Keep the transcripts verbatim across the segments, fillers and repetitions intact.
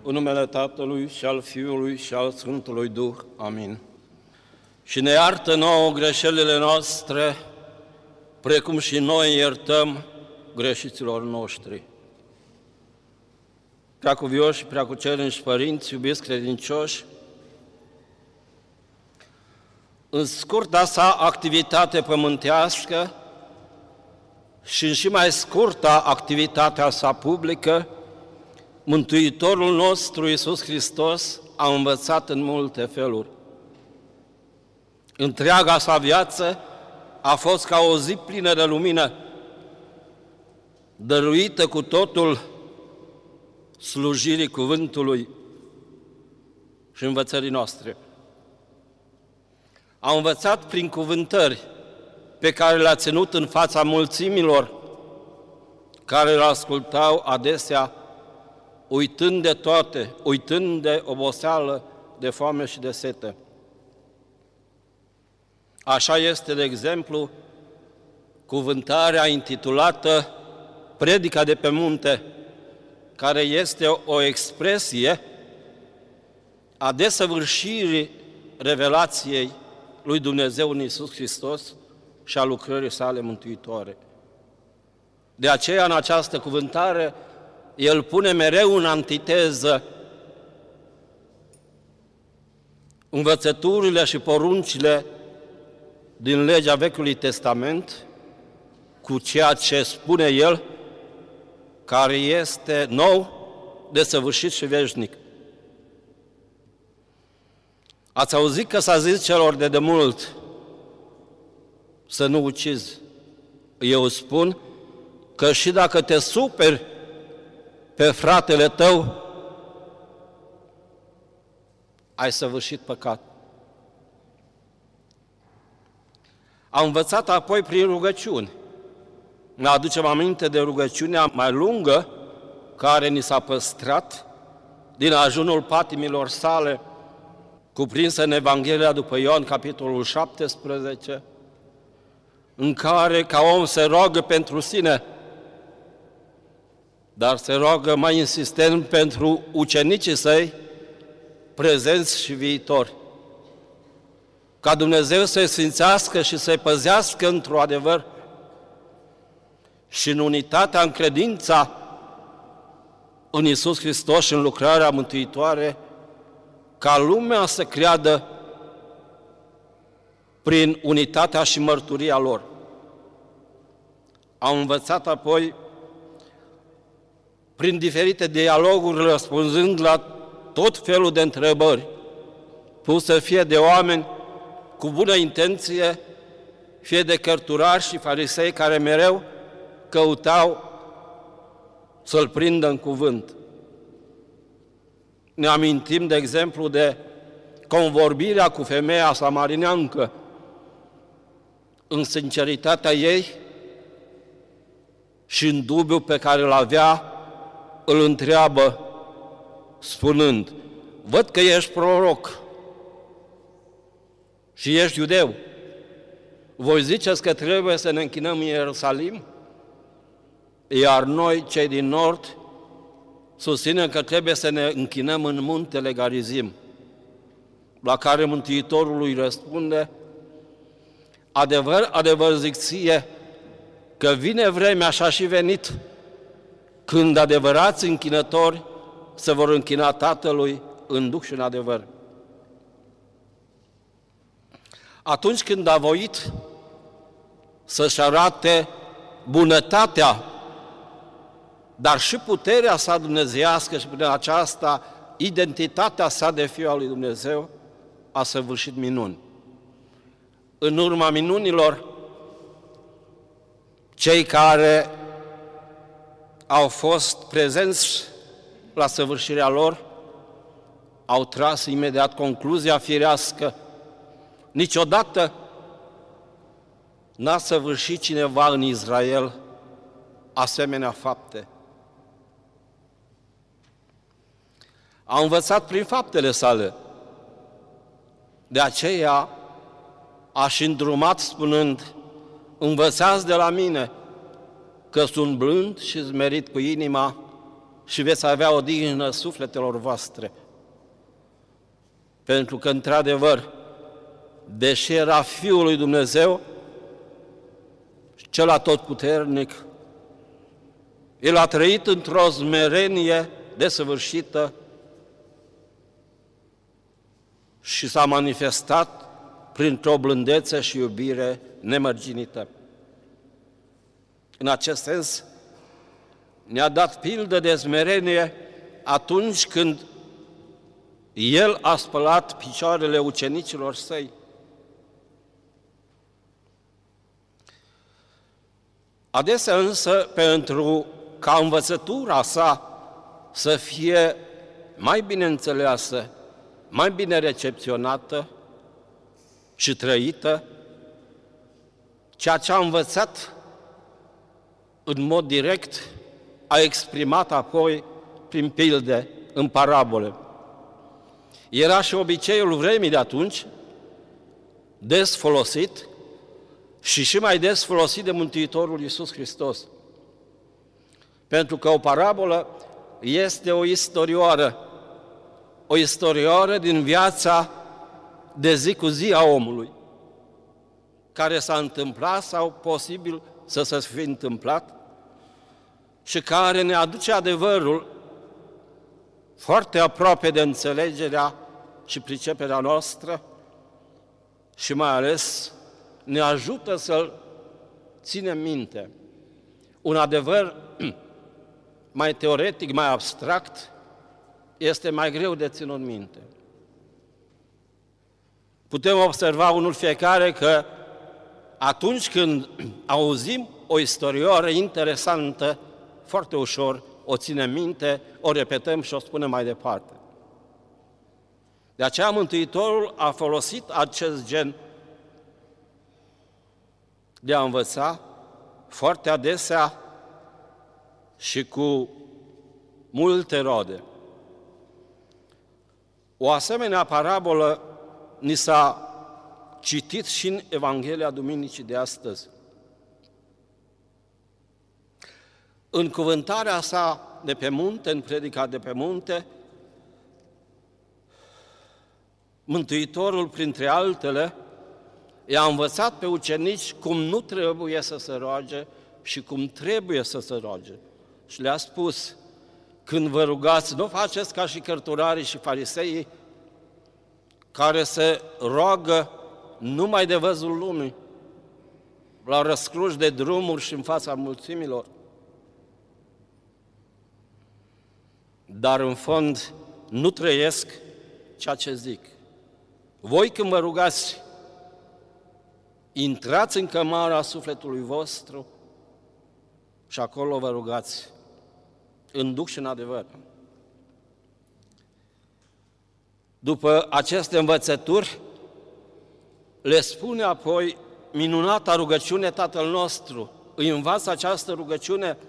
În numele Tatălui și al Fiului și al Sfântului Duh. Amin. Și ne iartă nouă greșelile noastre, precum și noi iertăm greșiților noștri. Preacuvioși și preacucernici părinți, iubiți credincioși, în scurta sa activitate pământească și în și mai scurta activitatea sa publică, Mântuitorul nostru Iisus Hristos a învățat în multe feluri. Întreaga sa viață a fost ca o zi plină de lumină, dăruită cu totul slujirii cuvântului și învățării noastre. A învățat prin cuvântări pe care le-a ținut în fața mulțimilor care îl ascultau adesea, uitând de toate, uitând de oboseală, de foame și de sete. Așa este, de exemplu, cuvântarea intitulată Predica de pe munte, care este o expresie a desăvârșirii revelației lui Dumnezeu în Iisus Hristos și a lucrării sale mântuitoare. De aceea, în această cuvântare, el pune mereu în antiteză învățăturile și poruncile din legea Vechiului Testament cu ceea ce spune el, care este nou, desăvârșit și veșnic. Ați auzit că s-a zis celor de demult să nu ucizi. Eu spun că și dacă te superi pe fratele tău, ai săvârșit păcat. Am învățat apoi prin rugăciuni. Ne aducem aminte de rugăciunea mai lungă care ni s-a păstrat din ajunul patimilor sale, cuprinsă în Evanghelia după Ioan, capitolul șaptesprezece, în care ca om se roagă pentru sine, dar se roagă mai insistent pentru ucenicii săi, prezenți și viitori. Ca Dumnezeu să-i sfințească și să-i păzească într-un adevăr și în unitatea, în credința în Iisus Hristos și în lucrarea mântuitoare, ca lumea să creadă prin unitatea și mărturia lor. Am învățat apoi prin diferite dialoguri, răspunzând la tot felul de întrebări, puse fie de oameni cu bună intenție, fie de cărturari și farisei care mereu căutau să-L prindă în cuvânt. Ne amintim, de exemplu, de convorbirea cu femeia samarineancă. În sinceritatea ei și în dubiul pe care îl avea, îl întreabă spunând: văd că ești proroc și ești iudeu. Voi ziceți că trebuie să ne închinăm în Ierusalim? Iar noi, cei din nord, susținem că trebuie să ne închinăm în muntele Garizim. La care Mântuitorul îi răspunde: adevăr, adevăr zic ție, că vine vremea și a și venit, când adevărați închinători se vor închina Tatălui în duh și în adevăr. Atunci când a voit să-și arate bunătatea, dar și puterea sa dumnezeiască și prin aceasta identitatea sa de Fiul al lui Dumnezeu, a săvârșit minuni. În urma minunilor, cei care au fost prezenți la săvârșirea lor au tras imediat concluzia firească: niciodată n-a săvârșit cineva în Israel asemenea fapte. A învățat prin faptele sale. De aceea a și îndrumat spunând: învățați de la mine, că sunt blând și zmerit cu inima și veți avea odihnă sufletelor voastre. Pentru că, într-adevăr, deși era Fiul lui Dumnezeu, cel atotputernic, El a trăit într-o smerenie desăvârșită și s-a manifestat printr-o blândețe și iubire nemărginită. În acest sens, ne-a dat pildă de smerenie atunci când El a spălat picioarele ucenicilor Săi. Adesea însă, pentru ca învățătura Sa să fie mai bine înțeleasă, mai bine recepționată și trăită, ceea ce a învățat în mod direct, a exprimat apoi prin pilde, în parabole. Era și obiceiul vremii de atunci, des folosit și și mai des folosit de Mântuitorul Iisus Hristos. Pentru că o parabolă este o istorioară, o istorioară din viața de zi cu zi a omului, care s-a întâmplat sau posibil să se fi întâmplat și care ne aduce adevărul foarte aproape de înțelegerea și priceperea noastră și mai ales ne ajută să-l ținem minte. Un adevăr mai teoretic, mai abstract, este mai greu de ținut minte. Putem observa unul fiecare că atunci când auzim o istorioară interesantă, foarte ușor o ținem minte, o repetăm și o spunem mai departe. De aceea Mântuitorul a folosit acest gen de a învăța foarte adesea și cu multe rode. O asemenea parabolă ni s-a citit și în Evanghelia Duminicii de astăzi. În cuvântarea sa de pe munte, în predica de pe munte, Mântuitorul, printre altele, i-a învățat pe ucenici cum nu trebuie să se roage și cum trebuie să se roage. Și le-a spus, când vă rugați, nu faceți ca și cărturarii și fariseii, care se roagă numai de văzul lumii, la răscruși de drumuri și în fața mulțimilor. Dar în fond nu trăiesc ceea ce zic. Voi când vă rugați, intrați în cămara sufletului vostru și acolo vă rugați în duh și în adevăr. După aceste învățături, le spune apoi minunata rugăciune Tatăl nostru. Îi învață această rugăciune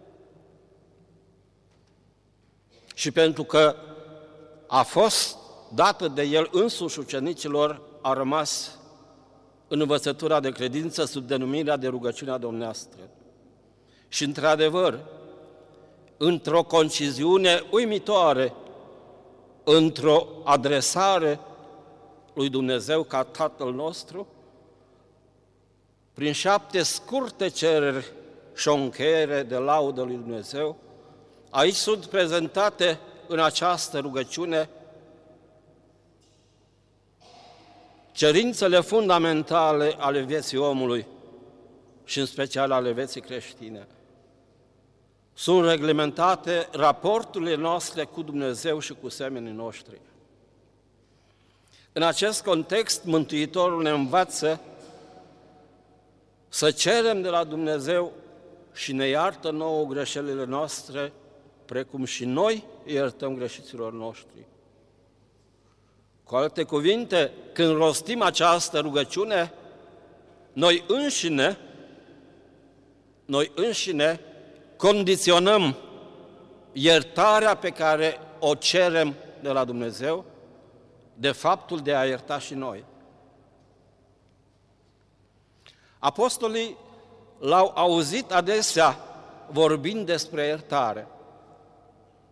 și pentru că a fost dată de El însuși ucenicilor, a rămas în învățătura de credință sub denumirea de rugăciunea domnească. Și într-adevăr, într-o conciziune uimitoare, într-o adresare lui Dumnezeu ca Tatăl nostru, prin șapte scurte cereri și o încheiere de laudă lui Dumnezeu, aici sunt prezentate în această rugăciune cerințele fundamentale ale vieții omului și în special ale vieții creștine. Sunt reglementate raporturile noastre cu Dumnezeu și cu semenii noștri. În acest context, Mântuitorul ne învață să cerem de la Dumnezeu și ne iartă nouă greșelile noastre, precum și noi iertăm greșiților noștri. Cu alte cuvinte, când rostim această rugăciune, noi înșine, noi înșine condiționăm iertarea pe care o cerem de la Dumnezeu de faptul de a ierta și noi. Apostolii l-au auzit adesea vorbind despre iertare.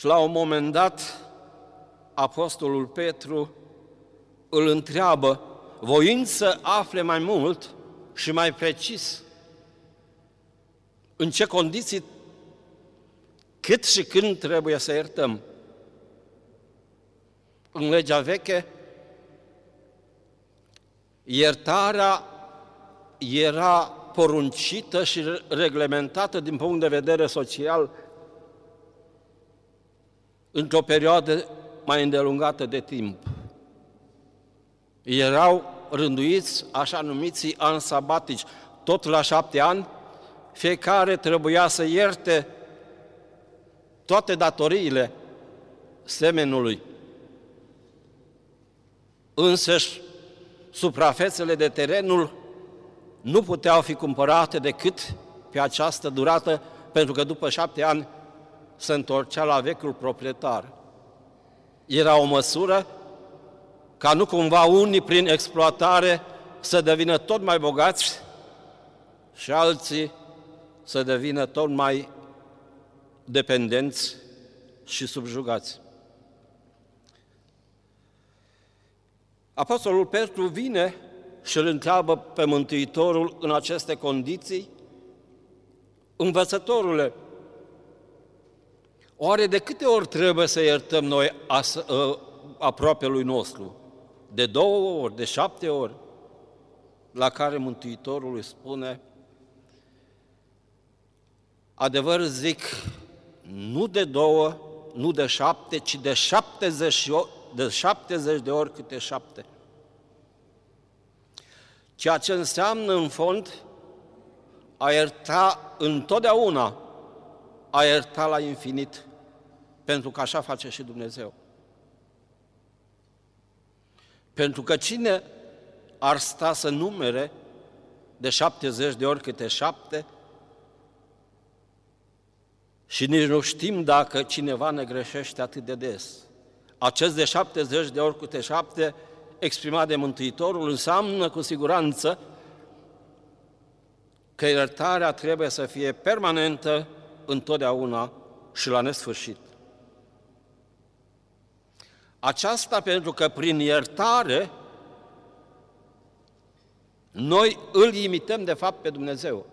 Și la un moment dat, apostolul Petru îl întreabă, voind să afle mai mult și mai precis în ce condiții, cât și când trebuie să iertăm. În legea veche, iertarea era poruncită și reglementată din punct de vedere social într-o perioadă mai îndelungată de timp. Erau rânduiți așa numiții ani sabatici. Tot la șapte ani, fiecare trebuia să ierte toate datoriile semenului. Însăși, suprafețele de terenul nu puteau fi cumpărate decât pe această durată, pentru că după șapte ani se întorcea la vechiul proprietar. Era o măsură ca nu cumva unii prin exploatare să devină tot mai bogați și alții să devină tot mai dependenți și subjugați. Apostolul Petru vine și îl întreabă pe Mântuitorul în aceste condiții, învățătorule, oare de câte ori trebuie să iertăm noi aproapelui nostru? De două ori, de șapte ori? La care Mântuitorul îi spune, adevăr zic, nu de două, nu de șapte, ci de șaptezeci, de șaptezeci de ori câte șapte. Ceea ce înseamnă, în fond, a ierta întotdeauna, a ierta la infinit, pentru că așa face și Dumnezeu. Pentru că cine ar sta să numere de șaptezeci de ori câte șapte și nici nu știm dacă cineva ne greșește atât de des. Acest de șaptezeci de ori câte șapte exprimat de Mântuitorul înseamnă cu siguranță că iertarea trebuie să fie permanentă întotdeauna și la nesfârșit. Aceasta pentru că prin iertare noi îl imităm de fapt pe Dumnezeu,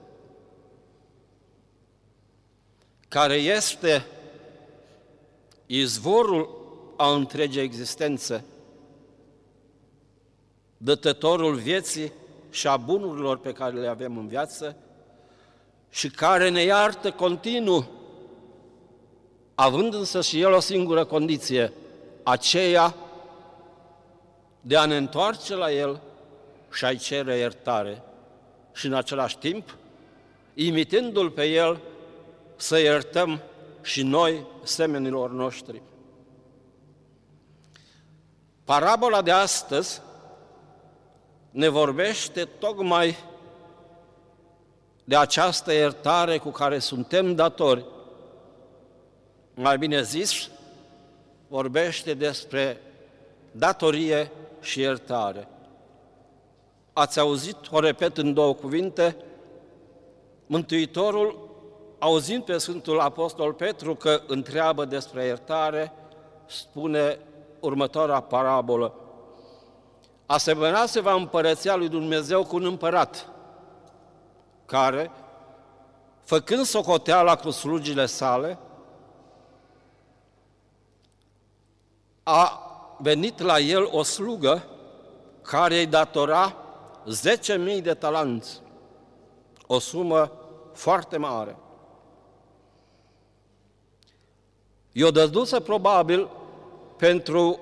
care este izvorul a întregii existențe, dătătorul vieții și a bunurilor pe care le avem în viață și care ne iartă continuu, având însă și El o singură condiție, aceea de a ne întoarce la El și a-i cere iertare și în același timp, imitându-L pe El, să iertăm și noi semenilor noștri. Parabola de astăzi ne vorbește tocmai de această iertare cu care suntem datori. Mai bine zis, vorbește despre datorie și iertare. Ați auzit, o repet în două cuvinte, Mântuitorul, auzind pe Sfântul Apostol Petru că întreabă despre iertare, spune următoarea parabolă. Asemănase-va împărăția lui Dumnezeu cu un împărat, care, făcând socoteala cu slugile sale, a venit la el o slugă care îi datora zece mii de talanți, o sumă foarte mare. I-o dădusă probabil pentru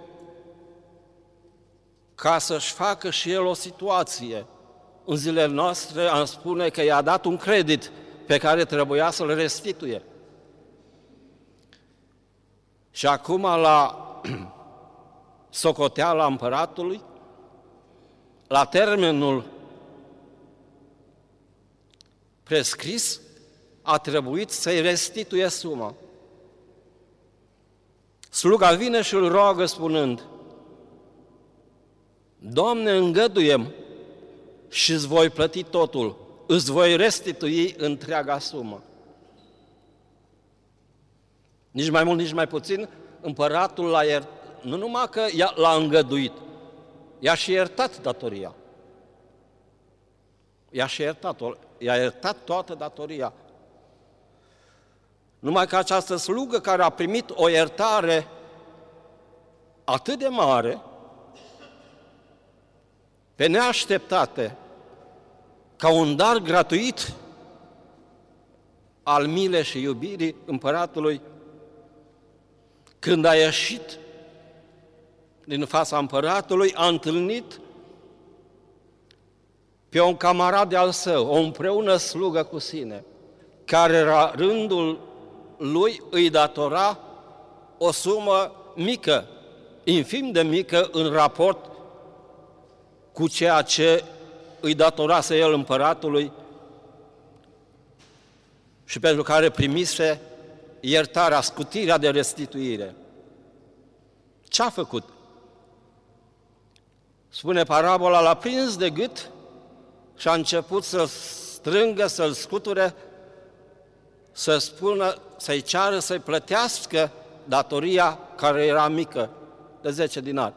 ca să-și facă și el o situație. În zilele noastre am spune că i-a dat un credit pe care trebuia să-l restituie. Și acum la socoteala împăratului, la termenul prescris, a trebuit să-i restituie suma. Sluga vine și îl roagă spunând, Doamne, îngăduiem și îți voi plăti totul, îți voi restitui întreaga sumă. Nici mai mult, nici mai puțin, împăratul l-a iert... nu numai că l-a îngăduit, i-a și iertat datoria. I-a și iertat, i-a iertat toată datoria. Numai că această slugă care a primit o iertare atât de mare, pe neașteptate, ca un dar gratuit al milei și iubirii împăratului, când a ieșit din fața împăratului, a întâlnit pe un camarad de-al său, o împreună slugă cu sine, care la rândul lui îi datora o sumă mică, infim de mică în raport cu ceea ce îi datorase el împăratului și pentru care primise iertarea, scutirea de restituire. Ce a făcut? Spune parabola, l-a prins de gât și a început să-l strângă, să-l scuture, să spună, să-i ceară să-i plătească datoria care era mică, de zece dinari.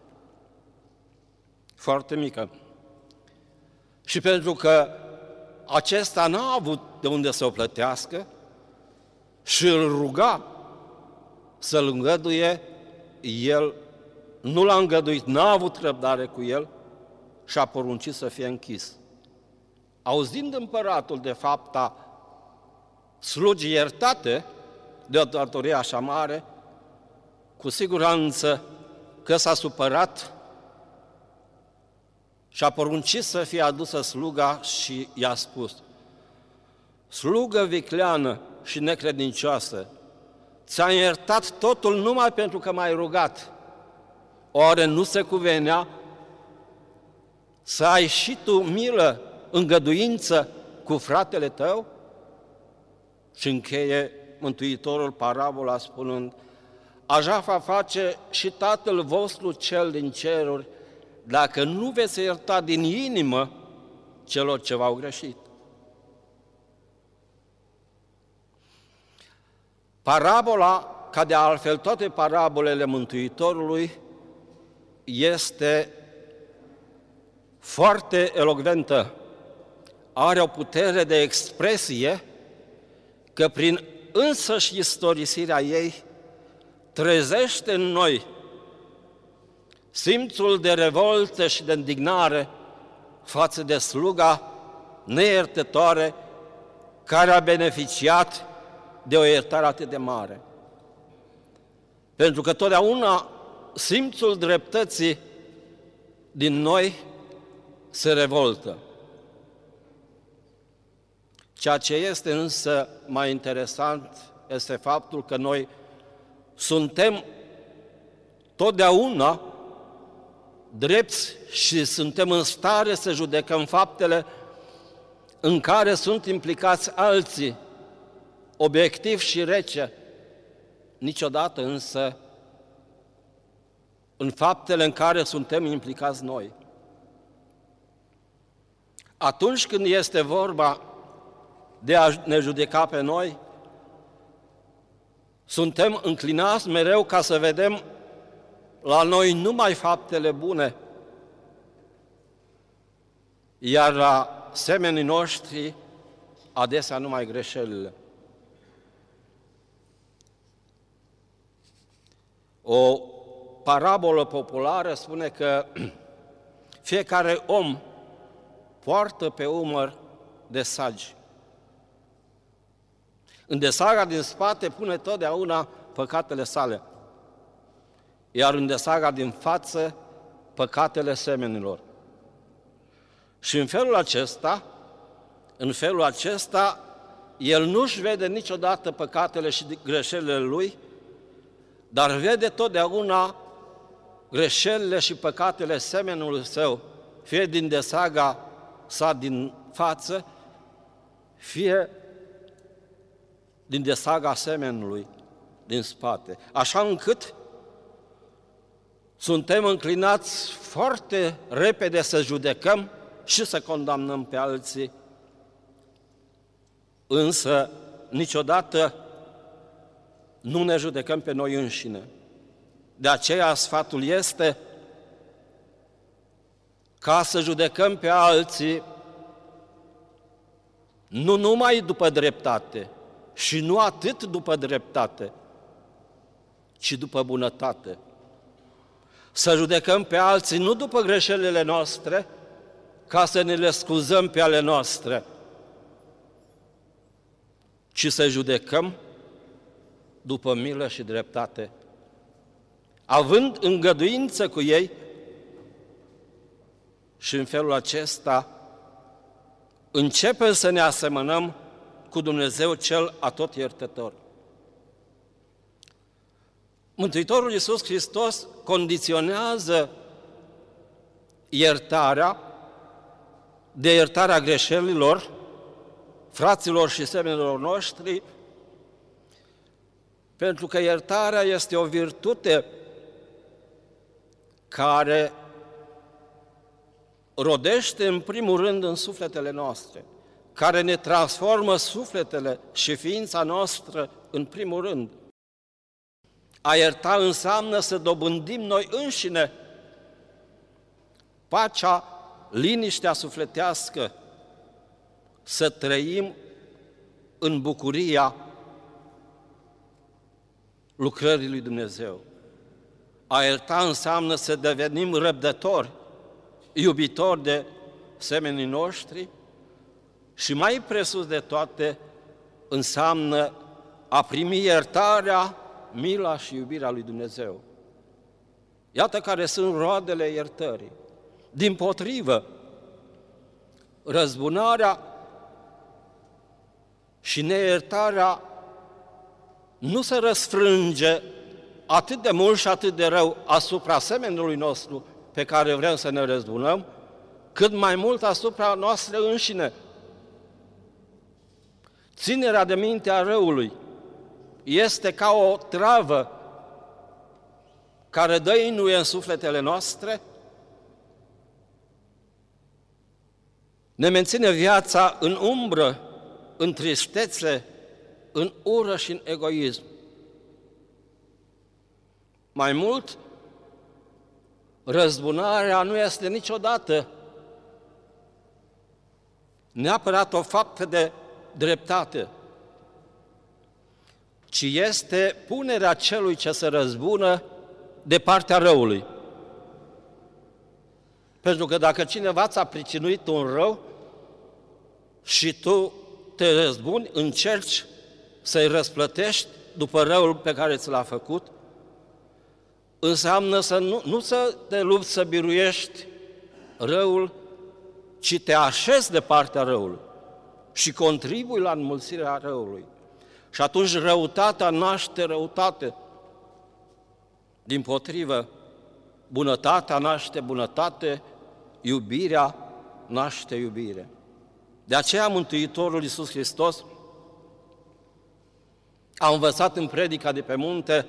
Foarte mică. Și pentru că acesta n-a avut de unde să o plătească și îl ruga să-l îngăduie, el nu l-a îngăduit, n-a avut răbdare cu el și a poruncit să fie închis. Auzind împăratul de fapta slugii iertate de o datorie așa mare, cu siguranță că s-a supărat și a poruncit să fie adusă sluga și i-a spus: slugă vicleană și necredincioasă, ți-am iertat totul numai pentru că m-ai rugat. Oare nu se cuvenea să ai și tu milă, îngăduință cu fratele tău? Și încheie Mântuitorul parabola spunând: așa va face și Tatăl vostru cel din ceruri, dacă nu veți ierta din inimă celor ce v-au greșit. Parabola, ca de altfel toate parabolele Mântuitorului, este foarte elocventă, are o putere de expresie că prin însăși istorisirea ei trezește în noi simțul de revoltă și de indignare față de sluga neiertătoare care a beneficiat de o iertare atât de mare. Pentru că totdeauna simțul dreptății din noi se revoltă. Ceea ce este însă mai interesant este faptul că noi suntem totdeauna drepți și suntem în stare să judecăm faptele în care sunt implicați alții, obiectiv și rece, niciodată însă în faptele în care suntem implicați noi. Atunci când este vorba de a ne judeca pe noi, suntem înclinați mereu ca să vedem la noi numai faptele bune, iar la semenii noștri adesea numai greșelile. O parabolă populară spune că fiecare om poartă pe umăr de sagi. În desaga din spate pune totdeauna păcatele sale, iar în desaga din față păcatele semenilor. Și în felul acesta, în felul acesta, el nu-și vede niciodată păcatele și greșelile lui, dar vede totdeauna greșelile și păcatele semenului său, fie din desaga sa din față, fie din desaga semenului din spate. Așa încât suntem înclinați foarte repede să judecăm și să condamnăm pe alții, însă niciodată nu ne judecăm pe noi înșine. De aceea sfatul este ca să judecăm pe alții nu numai după dreptate și nu atât după dreptate, ci după bunătate. Să judecăm pe alții nu după greșelile noastre, ca să ne le scuzăm pe ale noastre, ci să judecăm după milă și dreptate, având îngăduință cu ei și în felul acesta începem să ne asemănăm cu Dumnezeu cel atotiertător. Mântuitorul Iisus Hristos condiționează iertarea de iertarea greșelilor fraților și semenilor noștri, pentru că iertarea este o virtute care rodește în primul rând în sufletele noastre, care ne transformă sufletele și ființa noastră în primul rând. A ierta înseamnă să dobândim noi înșine pacea, liniștea sufletească, să trăim în bucuria lucrării lui Dumnezeu. A ierta înseamnă să devenim răbdători, iubitori de semenii noștri și mai presus de toate înseamnă a primi iertarea, mila și iubirea lui Dumnezeu. Iată care sunt roadele iertării. Dimpotrivă, răzbunarea și neiertarea nu se răsfrânge atât de mult și atât de rău asupra semenului nostru pe care vrem să ne răzbunăm, cât mai mult asupra noastră înșine. Ținerea de minte a răului este ca o travă care dăinuie în sufletele noastre, ne menține viața în umbră, în tristețe, în ură și în egoism. Mai mult, răzbunarea nu este niciodată neapărat o faptă de dreptate, ci este punerea celui ce se răzbună de partea răului. Pentru că dacă cineva ți-a pricinuit un rău și tu te răzbuni, încerci să-i răsplătești după răul pe care ți l-a făcut, înseamnă să nu, nu să te lupți să biruiești răul, ci te așezi de partea răului și contribui la înmulțirea răului. Și atunci răutatea naște răutate. Dimpotrivă, bunătatea naște bunătate, iubirea naște iubire. De aceea Mântuitorul Iisus Hristos a învățat în predica de pe munte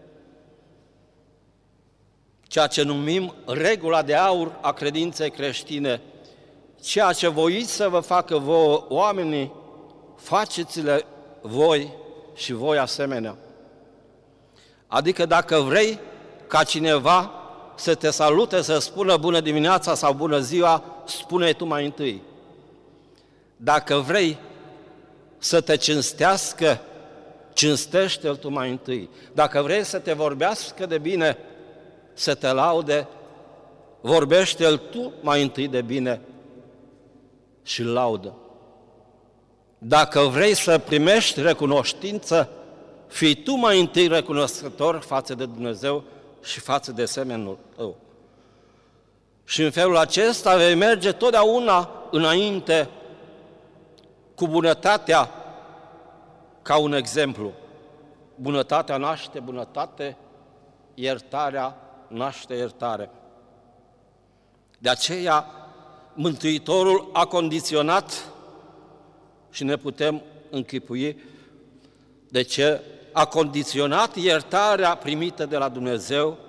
ceea ce numim regula de aur a credinței creștine. Ceea ce voiți să vă facă vouă oamenii, faceți-le voi și voi asemenea. Adică dacă vrei ca cineva să te salute, să spună bună dimineața sau bună ziua, spune tu mai întâi. Dacă vrei să te cinstească, cinstește-l tu mai întâi. Dacă vrei să te vorbească de bine, să te laude, vorbește-l tu mai întâi de bine și laudă. Dacă vrei să primești recunoștință, fii tu mai întâi recunoscător față de Dumnezeu și față de semenul tău. Și în felul acesta vei merge totdeauna înainte cu bunătatea ca un exemplu. Bunătatea naște bunătate, iertarea naște iertare. De aceea, Mântuitorul a condiționat și ne putem închipui de ce a condiționat iertarea primită de la Dumnezeu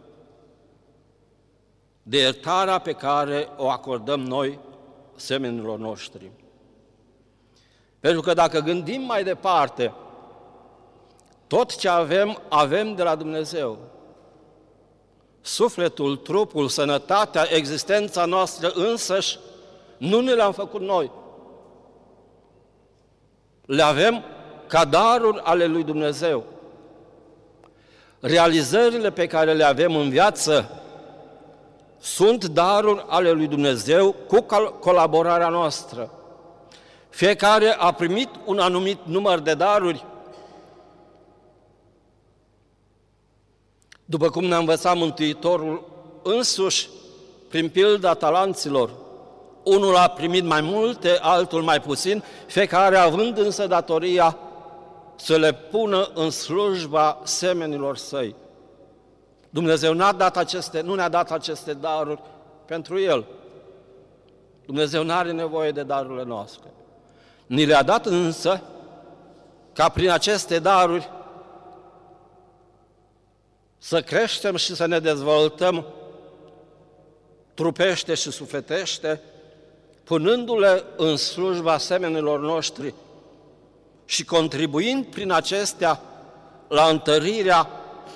de iertarea pe care o acordăm noi semenilor noștri. Pentru că dacă gândim mai departe, Tot ce avem, avem de la Dumnezeu. Sufletul, trupul, sănătatea, existența noastră însăși, nu ne le-am făcut noi. Le avem ca daruri ale lui Dumnezeu. Realizările pe care le avem în viață sunt daruri ale lui Dumnezeu cu colaborarea noastră. Fiecare a primit un anumit număr de daruri. După cum ne-a învățat Mântuitorul însuși, prin pilda talanților, unul a primit mai multe, altul mai puțin, fiecare având însă datoria să le pună în slujba semenilor săi. Dumnezeu n-a dat aceste, nu ne-a dat aceste daruri pentru El. Dumnezeu nu are nevoie de darurile noastre. Ni le-a dat însă ca prin aceste daruri să creștem și să ne dezvoltăm trupește și sufletește, punându-le în slujba semenilor noștri și contribuind prin acestea la întărirea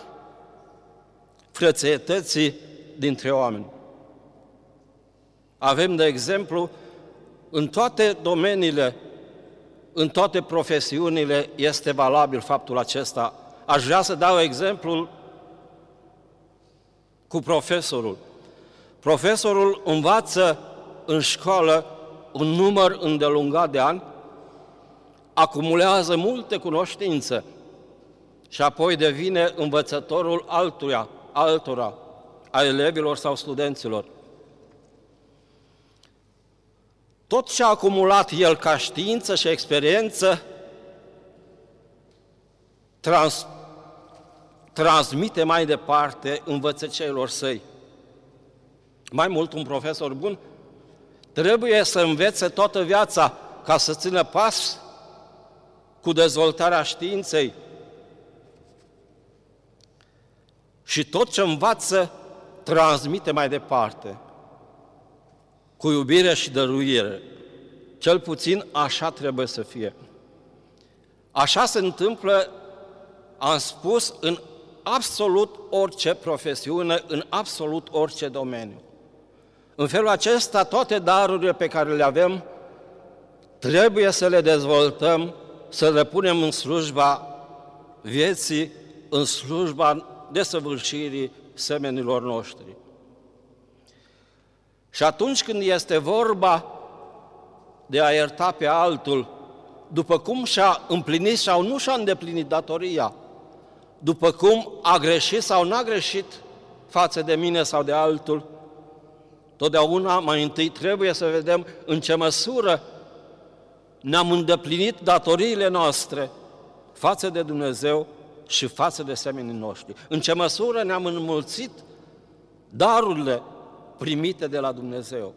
frățăietății dintre oameni. Avem, de exemplu, în toate domeniile, în toate profesiunile este valabil faptul acesta. Aș vrea să dau exemplul cu profesorul. Profesorul învață în școală un număr îndelungat de ani, acumulează multe cunoștințe și apoi devine învățătorul altuia, altora, a elevilor sau studenților. Tot ce a acumulat el ca știință și experiență trans, transmite mai departe învățătorilor săi. Mai mult, un profesor bun trebuie să învețe toată viața ca să țină pas cu dezvoltarea științei. Și tot ce învață transmite mai departe, cu iubire și dăruire. Cel puțin așa trebuie să fie. Așa se întâmplă, am spus, în absolut orice profesiune, în absolut orice domeniu. În felul acesta, toate darurile pe care le avem, trebuie să le dezvoltăm, să le punem în slujba vieții, în slujba desăvârșirii semenilor noștri. Și atunci când este vorba de a ierta pe altul, după cum și-a împlinit sau nu și-a îndeplinit datoria, după cum a greșit sau n-a greșit față de mine sau de altul, totdeauna mai întâi trebuie să vedem în ce măsură ne-am îndeplinit datoriile noastre față de Dumnezeu și față de semenii noștri. În ce măsură ne-am înmulțit darurile primite de la Dumnezeu.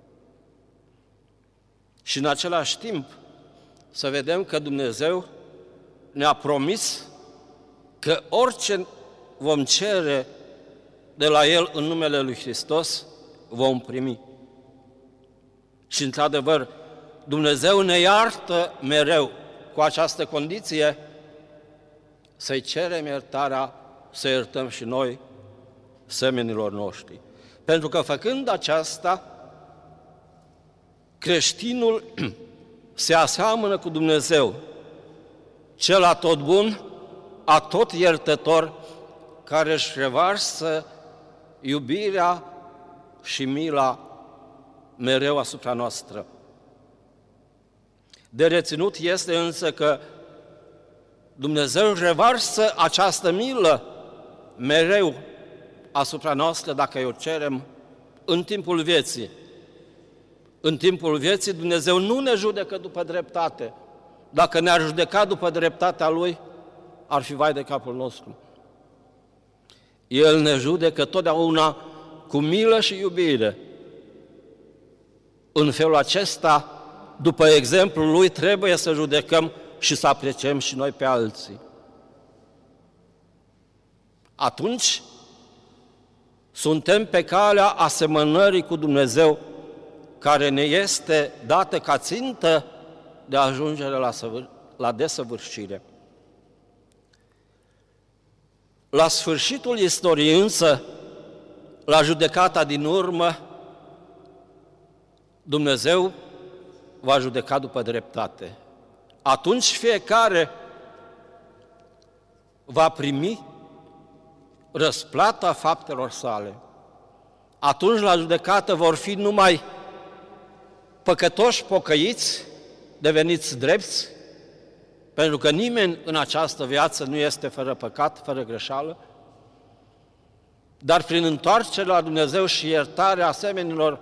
Și în același timp să vedem că Dumnezeu ne-a promis că orice vom cere de la El în numele Lui Hristos, vom primi. Și într-adevăr, Dumnezeu ne iartă mereu cu această condiție, să-i cerem iertarea, să iertăm și noi semenilor noștri. Pentru că făcând aceasta, creștinul se aseamănă cu Dumnezeu, cel atot bun, atot iertător, care își revarsă iubirea și mila mereu asupra noastră. De reținut este însă că Dumnezeu revarsă această milă mereu asupra noastră dacă o cerem în timpul vieții. În timpul vieții Dumnezeu nu ne judecă după dreptate. Dacă ne-ar judeca după dreptatea Lui, ar fi vai de capul nostru. El ne judecă totdeauna cu milă și iubire. În felul acesta, după exemplul Lui, trebuie să judecăm și să apreciem și noi pe alții. Atunci, suntem pe calea asemănării cu Dumnezeu, care ne este dată ca țintă de ajungere la, săvâr- la desăvârșire. La sfârșitul istoriei însă, la judecata din urmă, Dumnezeu va judeca după dreptate. Atunci fiecare va primi răsplata faptelor sale. Atunci la judecată vor fi numai păcătoși pocăiți, deveniți drepți, pentru că nimeni în această viață nu este fără păcat, fără greșeală, dar prin întoarcerea la Dumnezeu și iertarea asemenilor,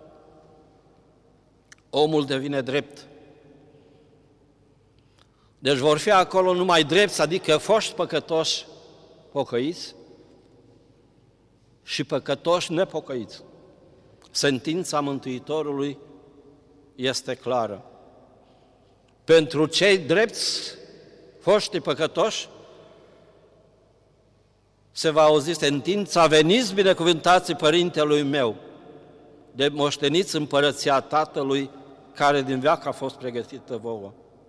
omul devine drept. Deci vor fi acolo numai drepți, adică foști păcătoși pocăiți și păcătoși nepocăiți. Sentința Mântuitorului este clară. Pentru cei drepți, foști păcătoși, se va auzi sentința: veniți binecuvântați Părintelui meu, de moșteniți împărăția Tatălui, care din veac a fost pregătită vouă.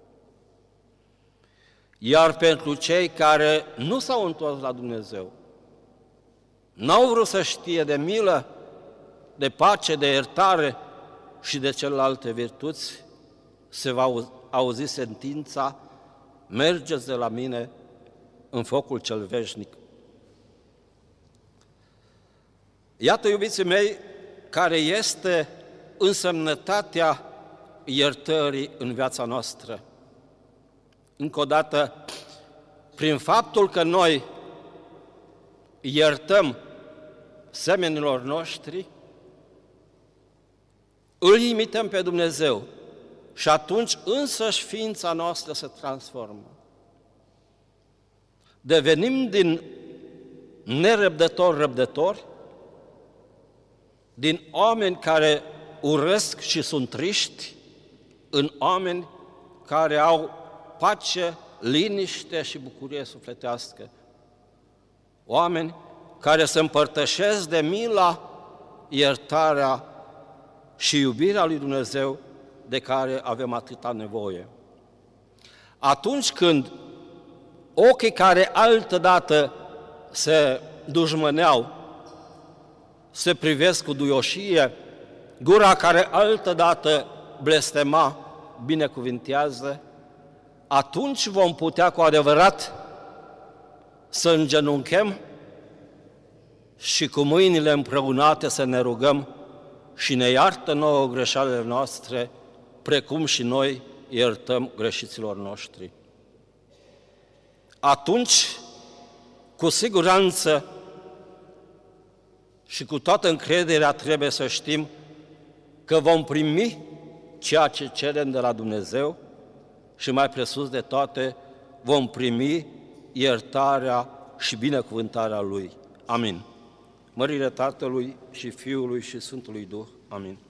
Iar pentru cei care nu s-au întors la Dumnezeu, n-au vrut să știe de milă, de pace, de iertare și de celelalte virtuți, se va auzi sentința: mergeți de la mine în focul cel veșnic. Iată, iubiții mei, care este însemnătatea iertării în viața noastră. Încă o dată, prin faptul că noi iertăm semenilor noștri, îl imităm pe Dumnezeu și atunci însăși ființa noastră se transformă. Devenim din nerăbdători răbdători, din oameni care urăsc și sunt triști, în oameni care au pace, liniște și bucurie sufletească. Oameni care se împărtășesc de mila, iertarea și iubirea lui Dumnezeu de care avem atâta nevoie. Atunci când ochii care altădată se dușmăneau, se privesc cu duioșie, gura care altădată blestema, binecuvintează, atunci vom putea cu adevărat să îngenunchem și cu mâinile împreunate să ne rugăm: și ne iartă nouă greșelile noastre, precum și noi iertăm greșiților noștri. Atunci, cu siguranță și cu toată încrederea, trebuie să știm că vom primi ceea ce cerem de la Dumnezeu și, mai presus de toate, vom primi iertarea și binecuvântarea Lui. Amin. Mărire Tatălui și Fiului și Sfântului Duh. Amin.